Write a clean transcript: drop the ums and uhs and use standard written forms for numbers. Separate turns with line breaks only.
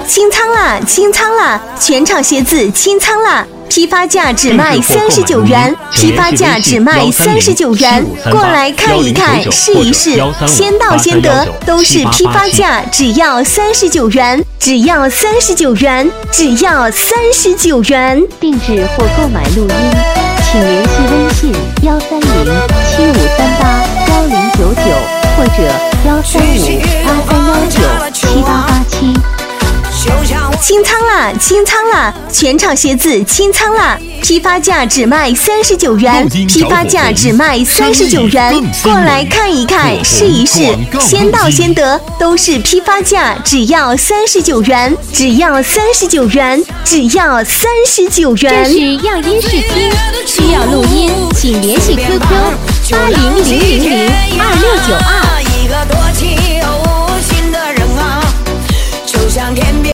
清仓啦，清仓啦！全场鞋子清仓啦！批发价只卖39元，批发价只卖39元，过来看一看，试一试，先到先得，都是批发价，只要39元，只要39元，只要39元。
定制或购买录音，请联系微信13075381099或者13583197887。
清仓啦，清仓啦！全场鞋子清仓啦！批发价只卖39元，批发价只卖39元，过来看一看，试一试，先到先得，都是批发价，只要39元，只要39元，只要39元。
这是样音试听，需要录音，请联系 QQ8000022692。